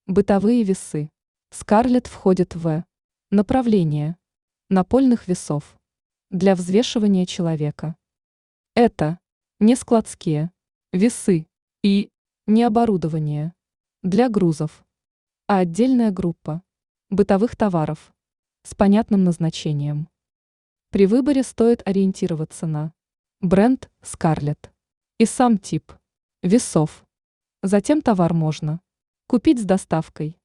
Бытовые весы. Скарлетт входит в направление напольных весов для взвешивания человека. Это не складские весы и не оборудование для грузов, а отдельная группа бытовых товаров с понятным назначением. При выборе стоит ориентироваться на бренд Скарлетт и сам тип весов. Затем товар можно купить с доставкой